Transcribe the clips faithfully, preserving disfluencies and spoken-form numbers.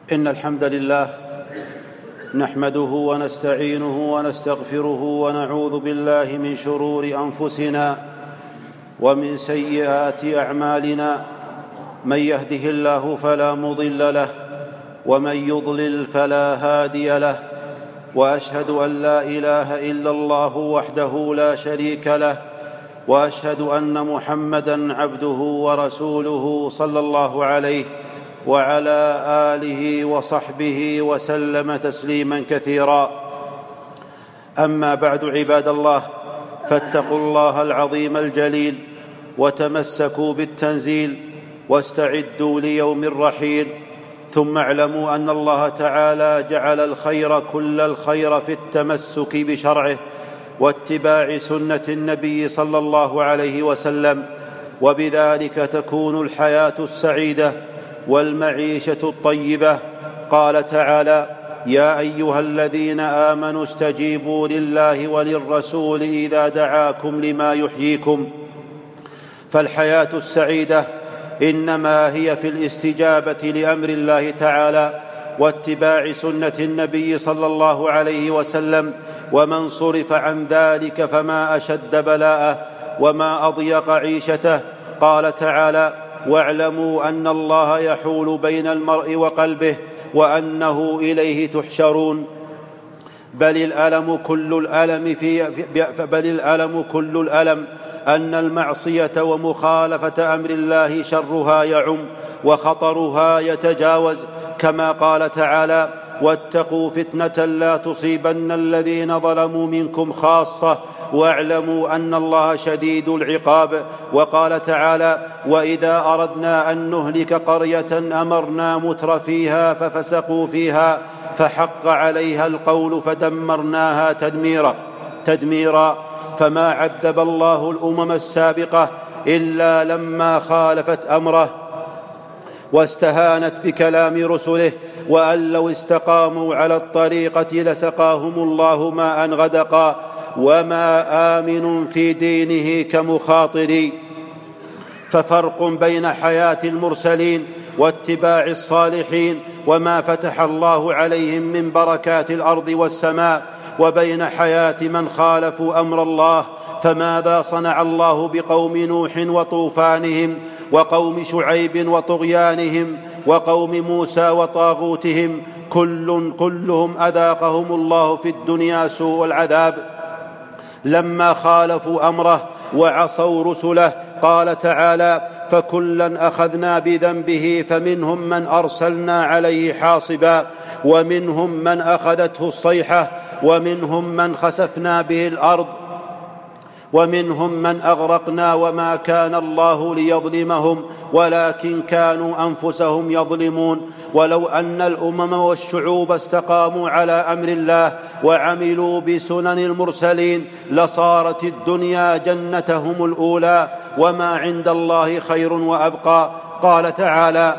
إن الحمد لله نحمده ونستعينه ونستغفره ونعوذ بالله من شرور أنفسنا ومن سيئات أعمالنا. من يهده الله فلا مضل له ومن يضلل فلا هادي له، وأشهد أن لا إله إلا الله وحده لا شريك له، وأشهد أن محمدًا عبده ورسوله صلى الله عليه وعلى آله وصحبه وسلم تسليماً كثيراً. أما بعد، عباد الله، فاتقوا الله العظيم الجليل وتمسكوا بالتنزيل واستعدوا ليوم الرحيل. ثم اعلموا أن الله تعالى جعل الخير كل الخير في التمسك بشرعه واتباع سنة النبي صلى الله عليه وسلم، وبذلك تكون الحياة السعيدة والمعيشة الطيبة. قال تعالى: يا أيها الذين آمنوا استجيبوا لله وللرسول إذا دعاكم لما يحييكم. فالحياة السعيدة إنما هي في الاستجابة لأمر الله تعالى واتباع سنة النبي صلى الله عليه وسلم، ومن صرف عن ذلك فما أشد بلاءه وما أضيق عيشته. قال تعالى: واعلموا أن الله يحول بين المرء وقلبه وأنه إليه تحشرون. بل الألم كل الألم في بل الألم كل الألم أن المعصية ومخالفة أمر الله شرها يعم وخطرها يتجاوز، كما قال تعالى: واتقوا فتنة لا تصيبن الذين ظلموا منكم خاصة واعلموا أن الله شديد العقاب. وقال تعالى: وإذا أردنا أن نهلك قرية أمرنا متر فيها ففسقوا فيها فحق عليها القول فدمرناها تدميرا تدميرا فما عذب الله الأمم السابقة إلا لما خالفت أمره واستهانت بكلام رسله، وأن لو استقاموا على الطريقة لسقاهم الله ماء غدقا، وما آمن في دينه كمخاطر. ففرق بين حياة المرسلين واتباع الصالحين وما فتح الله عليهم من بركات الأرض والسماء، وبين حياة من خالفوا أمر الله. فماذا صنع الله بقوم نوح وطوفانهم، وقوم شعيب وطغيانهم، وقوم موسى وطاغوتهم؟ كل كلهم أذاقهم الله في الدنيا سوء العذاب لما خالفوا أمره وعصوا رسله. قال تعالى: فكلا أخذنا بذنبه فمنهم من أرسلنا عليه حاصبا ومنهم من أخذته الصيحة ومنهم من خسفنا به الأرض ومنهم من أغرقنا وما كان الله ليظلمهم ولكن كانوا أنفسهم يظلمون. ولو أن الأمم والشعوب استقاموا على أمر الله وعملوا بسنن المرسلين لصارت الدنيا جنتهم الأولى، وما عند الله خير وأبقى. قال تعالى: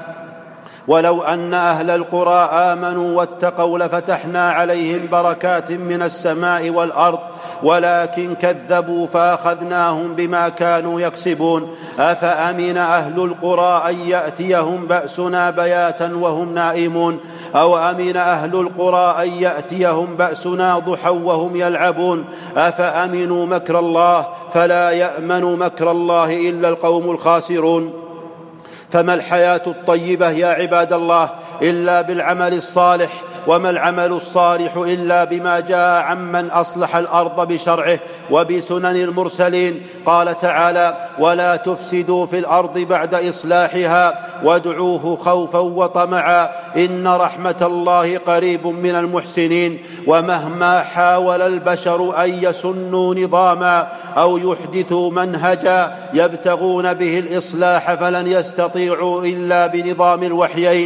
ولو أن أهل القرى آمنوا واتقوا لفتحنا عليهم بركات من السماء والأرض ولكن كذبوا فأخذناهم بما كانوا يكسبون. أفأمن أهل القرى أن يأتيهم بأسنا بياتا وهم نائمون، أو أمن أهل القرى أن يأتيهم بأسنا ضحى وهم يلعبون. أفأمنوا مكر الله فلا يأمن مكر الله إلا القوم الخاسرون. فما الحياة الطيبة يا عباد الله إلا بالعمل الصالح، وما العمل الصالح إلا بما جاء عمن أصلح الأرض بشرعه وبسنن المرسلين. قال تعالى: ولا تفسدوا في الأرض بعد إصلاحها وادعوه خوفا وطمعا إن رحمة الله قريب من المحسنين. ومهما حاول البشر أن يسنوا نظاما أو يحدثوا منهجا يبتغون به الإصلاح فلن يستطيعوا إلا بنظام الوحيين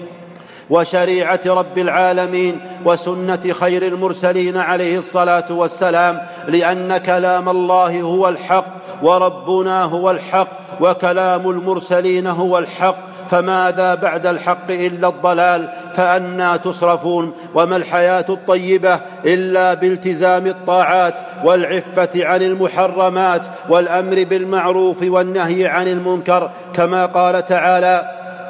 وشريعة رب العالمين وسنة خير المرسلين عليه الصلاة والسلام، لأن كلام الله هو الحق وربنا هو الحق وكلام المرسلين هو الحق، فماذا بعد الحق إلا الضلال؟ فأنى تصرفون؟ وما الحياة الطيبة إلا بالتزام الطاعات والعفة عن المحرمات والأمر بالمعروف والنهي عن المنكر، كما قال تعالى: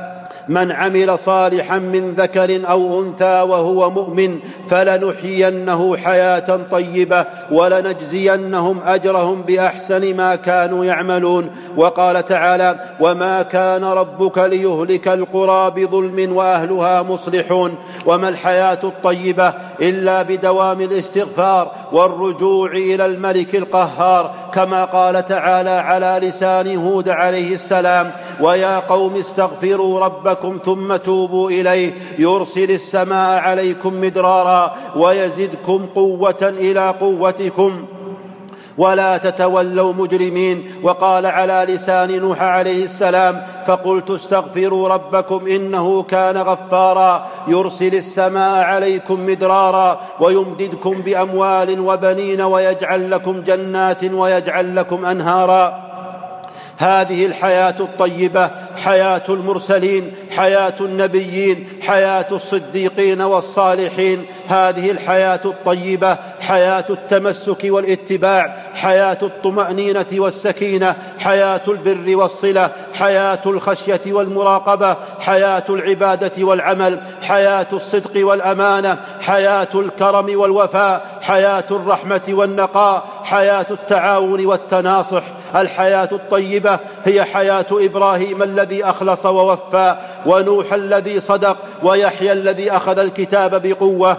من عمل صالحا من ذكر أو أنثى وهو مؤمن فلنحيينه حياة طيبة ولنجزينهم أجرهم بأحسن ما كانوا يعملون. وقال تعالى: وما كان ربك ليهلك القرى بظلم وأهلها مصلحون. وما الحياة الطيبة إلا بدوام الاستغفار والرجوع إلى الملك القهار، كما قال تعالى على لسان هود عليه السلام: ويا قوم استغفروا ربكم ثم توبوا إليه يرسل السماء عليكم مدرارا ويزدكم قوة إلى قوتكم ولا تتولوا مجرمين. وقال على لسان نوح عليه السلام: فقلت استغفروا ربكم إنه كان غفارا يرسل السماء عليكم مدرارا ويمددكم بأموال وبنين ويجعل لكم جنات ويجعل لكم أنهارا. هذه الحياة الطيبة حياة المرسلين، حياة النبيين، حياة الصديقين والصالحين. هذه الحياة الطيبة حياة التمسك والاتباع، حياة الطمأنينة والسكينة، حياة البر والصلة، حياة الخشية والمراقبة، حياة العبادة والعمل، حياة الصدق والأمانة، حياة الكرم والوفاء، حياة الرحمة والنقاء، حياة التعاون والتناصح. الحياة الطيبة هي حياة إبراهيم الذي أخلص ووفى، ونوح الذي صدق، ويحيى الذي أخذ الكتاب بقوة.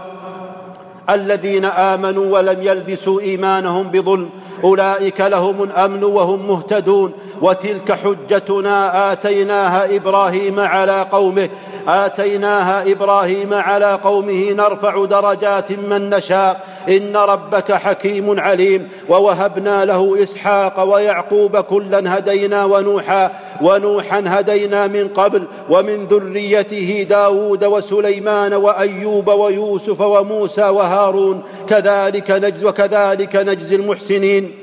الذين آمنوا ولم يلبسوا إيمانهم بظلم أولئك لهم الأمن وهم مهتدون. وتلك حجتنا آتيناها إبراهيم على قومه آتيناها إبراهيم على قومه نرفع درجات من نشاء إن ربك حكيم عليم. ووهبنا له إسحاق ويعقوب كلا هدينا ونوحا ونوحا هدينا من قبل ومن ذريته داود وسليمان وأيوب ويوسف وموسى وهارون كذلك نجزي وكذلك نجزي المحسنين.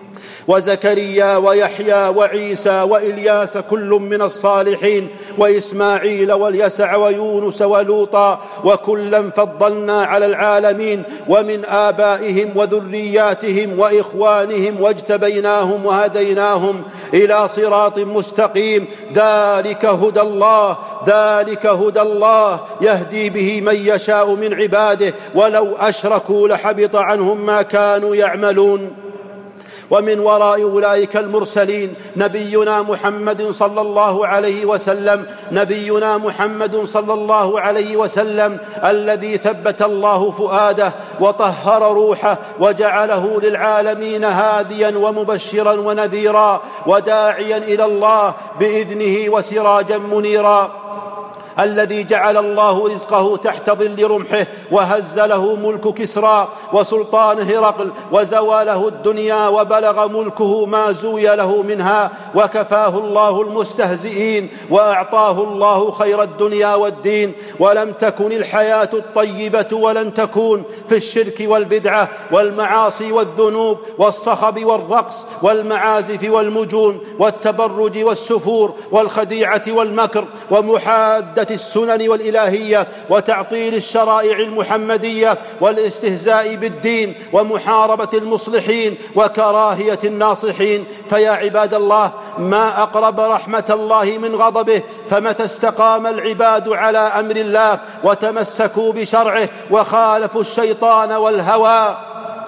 وزكريا ويحيى وعيسى وإلياس كل من الصالحين وإسماعيل واليسع ويونس ولوطا وكلا فضلنا على العالمين. ومن آبائهم وذرياتهم وإخوانهم واجتبيناهم وهديناهم إلى صراط مستقيم. ذلك هدى الله ذلك هدى الله يهدي به من يشاء من عباده ولو أشركوا لحبط عنهم ما كانوا يعملون. ومن وراء أولئك المرسلين نبينا محمد صلى الله عليه وسلم نبينا محمد صلى الله عليه وسلم الذي ثبت الله فؤاده وطهر روحه وجعله للعالمين هاديا ومبشرا ونذيرا وداعيا إلى الله بإذنه وسراجا منيرا. الذي جعل الله رزقه تحت ظل رمحه وهز له ملك كسرى وسلطان هرقل وزواله الدنيا وبلغ ملكه ما زوي له منها وكفاه الله المستهزئين وأعطاه الله خير الدنيا والدين. ولم تكن الحياة الطيبة ولن تكون في الشرك والبدعة والمعاصي والذنوب والصخب والرقص والمعازف والمجون والتبرج والسفور والخديعة والمكر ومحادة السنن والإلهية وتعطيل الشرائع المحمدية والاستهزاء بالدين ومحاربة المصلحين وكراهية الناصحين. فيا عباد الله، ما أقرب رحمة الله من غضبه. فمتى استقام العباد على أمر الله وتمسكوا بشرعه وخالفوا الشيطان والهوى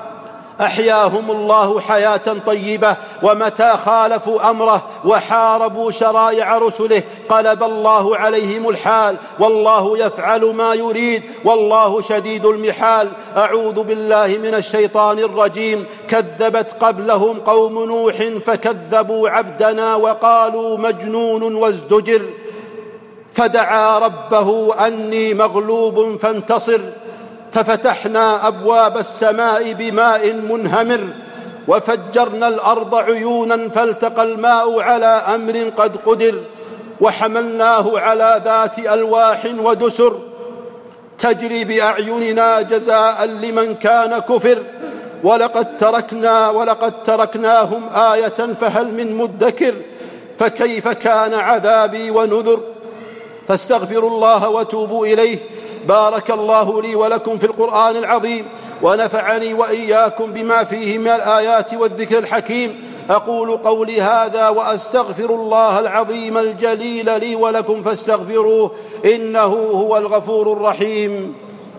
أحياهم الله حياة طيبة. ومتى خالفوا أمره وحاربوا شرائع رسله قلب الله عليهم الحال. والله يفعل ما يريد والله شديد المحال. أعوذ بالله من الشيطان الرجيم. كذبت قبلهم قوم نوح فكذبوا عبدنا وقالوا مجنون وازدجر فدعا ربه أني مغلوب فانتصر ففتحنا أبواب السماء بماء منهمر وفجرنا الأرض عيونا فالتقى الماء على أمر قد قدر وحملناه على ذات ألواح ودسر تجري بأعيننا جزاء لمن كان كفر ولقد تركنا ولقد تركناهم آية فهل من مدكر فكيف كان عذابي ونذر. فاستغفروا الله وتوبوا إليه. بارك الله لي ولكم في القرآن العظيم ونفعني وإياكم بما فيه من الآيات والذكر الحكيم. أقول قولي هذا وأستغفر الله العظيم الجليل لي ولكم فاستغفروه إنه هو الغفور الرحيم.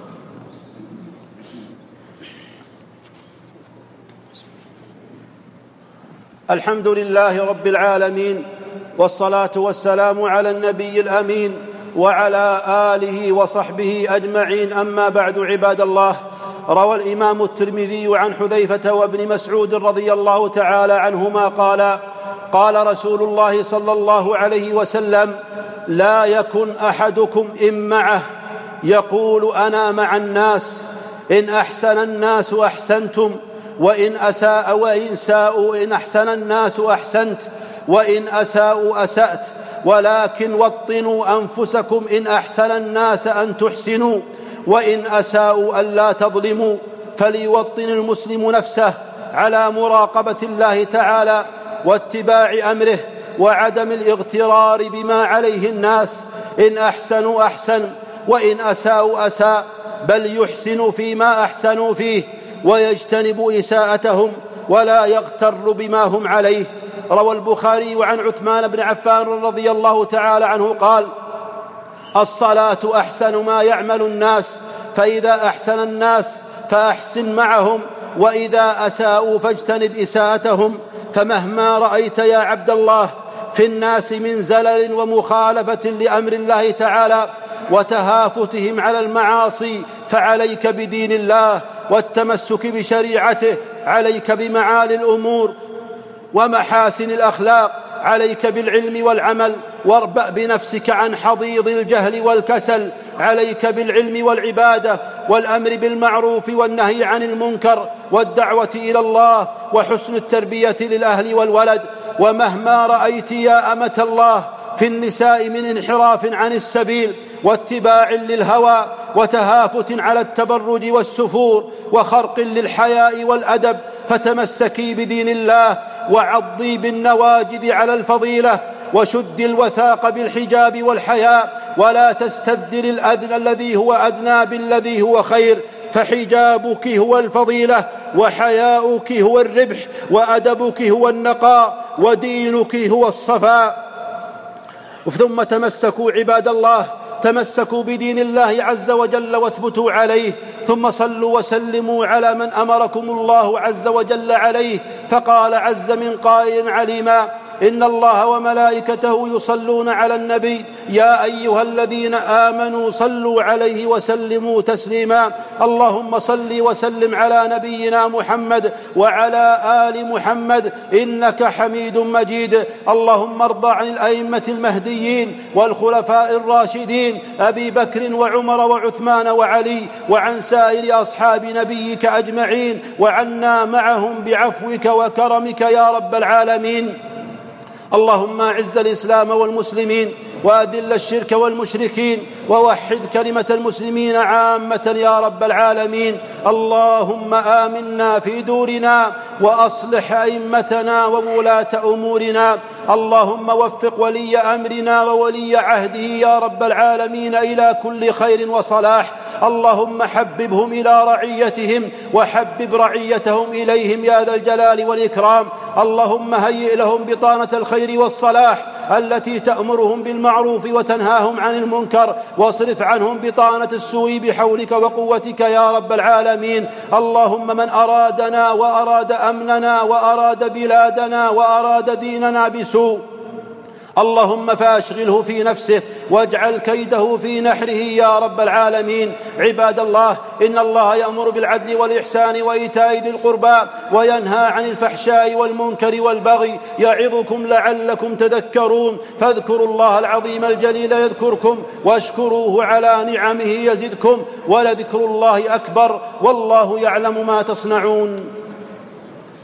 الحمد لله رب العالمين، والصلاة والسلام على النبي الأمين وعلى آله وصحبه أجمعين. أما بعد، عباد الله، روى الإمام الترمذي عن حذيفة وابن مسعود رضي الله تعالى عنهما قال: قال رسول الله صلى الله عليه وسلم: لا يكن أحدكم إن معه يقول أنا مع الناس، إن أحسن الناس أحسنتم، وإن أساء وإن ساءوا إن أحسن الناس أحسنت، وإن أساءوا أسأت، ولكن وطنوا أنفسكم إن أحسن الناس أن تحسنوا، وإن أساءوا ألا تظلموا. فليوطن المسلم نفسه على مراقبة الله تعالى واتباع أمره وعدم الاغترار بما عليه الناس. إن أحسنوا أحسن، وإن أساءوا أساء، بل يحسن فيما أحسنوا فيه ويجتنب إساءتهم ولا يغتر بما هم عليه. روى البخاري عن عثمان بن عفان رضي الله تعالى عنه قال: الصلاة أحسن ما يعمل الناس، فإذا أحسن الناس فأحسن معهم، وإذا أساءوا فاجتنب إساءتهم. فمهما رأيت يا عبد الله في الناس من زلل ومخالفة لأمر الله تعالى وتهافتهم على المعاصي فعليك بدين الله والتمسك بشريعته، عليك بمعالي الأمور ومحاسن الأخلاق، عليك بالعلم والعمل، واربأ بنفسك عن حضيض الجهل والكسل، عليك بالعلم والعبادة والأمر بالمعروف والنهي عن المنكر والدعوة إلى الله وحسن التربية للأهل والولد. ومهما رأيت يا أمة الله في النساء من انحراف عن السبيل واتباع للهوى وتهافت على التبرج والسفور وخرق للحياء والأدب، فتمسكي بدين الله وعضي بالنواجذ على الفضيلة وشد الوثاق بالحجاب والحياء، ولا تستبدل الأذن الذي هو أدنى بالذي هو خير، فحجابك هو الفضيلة، وحياؤك هو الربح، وأدبك هو النقاء، ودينك هو الصفاء. ثم تمسكوا عباد الله، تمسكوا بدين الله عز وجل واثبتوا عليه، ثم صلوا وسلموا على من أمركم الله عز وجل عليه. فقال عز من قائل عليما: إن الله وملائكته يصلون على النبي يا أيها الذين آمنوا صلوا عليه وسلموا تسليما. اللهم صل وسلم على نبينا محمد وعلى آل محمد إنك حميد مجيد. اللهم ارض عن الأئمة المهديين والخلفاء الراشدين أبي بكر وعمر وعثمان وعلي، وعن سائر أصحاب نبيك أجمعين، وعنا معهم بعفوك وكرمك يا رب العالمين. اللهم أعز الإسلام والمسلمين وأذل الشرك والمشركين ووحد كلمة المسلمين عامة يا رب العالمين. اللهم آمنا في دورنا وأصلح أئمتنا وولاة أمورنا. اللهم وفق ولي أمرنا وولي عهده يا رب العالمين إلى كل خير وصلاح. اللهم حببهم إلى رعيتهم وحبب رعيتهم إليهم يا ذا الجلال والإكرام. اللهم هيئ لهم بطانة الخير والصلاح التي تأمرهم بالمعروف وتنهاهم عن المنكر، واصرف عنهم بطانة السوء بحولك وقوتك يا رب العالمين. اللهم من أرادنا وأراد أمننا وأراد بلادنا وأراد ديننا بسوء اللهم فأشغله في نفسه واجعل كيده في نحره يا رب العالمين. عباد الله، إن الله يأمر بالعدل والإحسان وإيتاء ذي القربى وينهى عن الفحشاء والمنكر والبغي، يعظكم لعلكم تذكرون. فاذكروا الله العظيم الجليل يذكركم، واشكروه على نعمه يزدكم، ولذكر الله أكبر، والله يعلم ما تصنعون.